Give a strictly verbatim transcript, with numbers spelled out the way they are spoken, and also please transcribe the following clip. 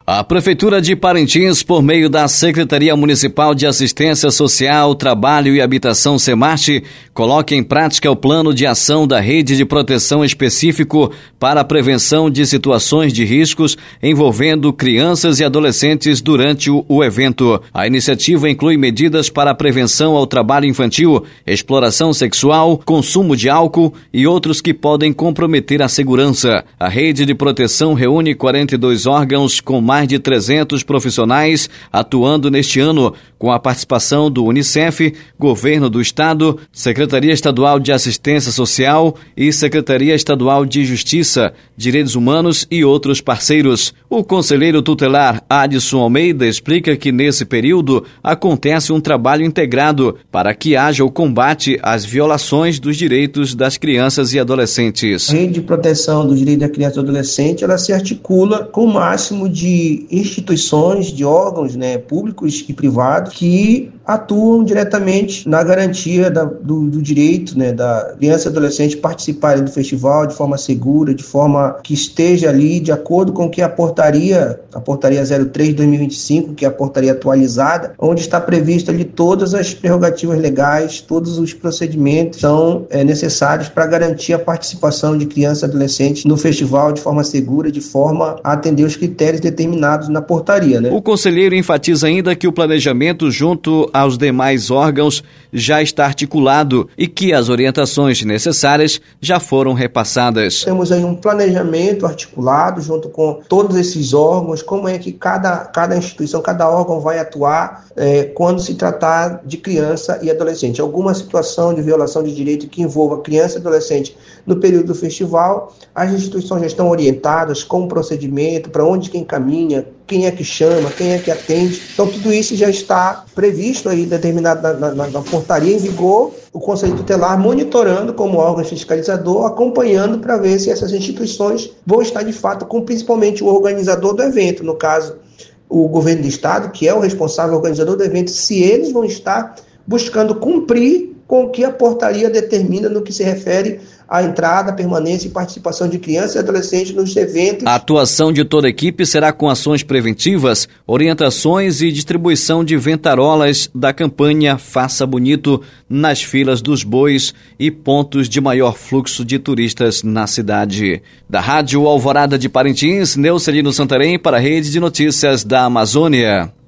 A Prefeitura de Parintins, por meio da Secretaria Municipal de Assistência Social, Trabalho e Habitação SEMARTE, coloca em prática o plano de ação da Rede de Proteção Específico para a prevenção de situações de riscos envolvendo crianças e adolescentes durante o, o evento. A iniciativa inclui medidas para a prevenção ao trabalho infantil, exploração sexual, consumo de álcool e outros que podem comprometer a segurança. A Rede de Proteção reúne quarenta e dois órgãos com mais de trezentos profissionais atuando neste ano, com a participação do Unicef, Governo do Estado, Secretaria Estadual de Assistência Social e Secretaria Estadual de Justiça, Direitos Humanos e outros parceiros. O conselheiro tutelar Adson Almeida explica que nesse período acontece um trabalho integrado para que haja o combate às violações dos direitos das crianças e adolescentes. A Rede de Proteção dos Direitos da Criança e do Adolescente, ela se articula com o máximo de instituições, de órgãos, né, públicos e privados que atuam diretamente na garantia da, do, do direito, né, da criança e adolescente participarem do festival de forma segura, de forma que esteja ali de acordo com que a portaria, a portaria zero três de dois mil e vinte e cinco, que é a portaria atualizada, onde está prevista ali todas as prerrogativas legais, todos os procedimentos são é, necessários para garantir a participação de crianças e adolescentes no festival de forma segura, de forma a atender os critérios determinados na portaria, né? O conselheiro enfatiza ainda que o planejamento junto aos demais órgãos já está articulado e que as orientações necessárias já foram repassadas. Temos aí um planejamento articulado junto com todos esses órgãos, como é que cada, cada instituição, cada órgão vai atuar é, quando se tratar de criança e adolescente. Alguma situação de violação de direito que envolva criança e adolescente no período do festival, as instituições já estão orientadas com o procedimento, para onde quem caminha, quem é que chama, quem é que atende. Então, tudo isso já está previsto aí, determinado na, na, na portaria em vigor, o Conselho Tutelar monitorando como órgão fiscalizador, acompanhando para ver se essas instituições vão estar, de fato, com principalmente o organizador do evento, no caso, o Governo do Estado, que é o responsável organizador do evento, se eles vão estar buscando cumprir com o que a portaria determina no que se refere à entrada, permanência e participação de crianças e adolescentes nos eventos. A atuação de toda a equipe será com ações preventivas, orientações e distribuição de ventarolas da campanha Faça Bonito nas filas dos bois e pontos de maior fluxo de turistas na cidade. Da Rádio Alvorada de Parintins, Neucelino Santarém para a Rede de Notícias da Amazônia.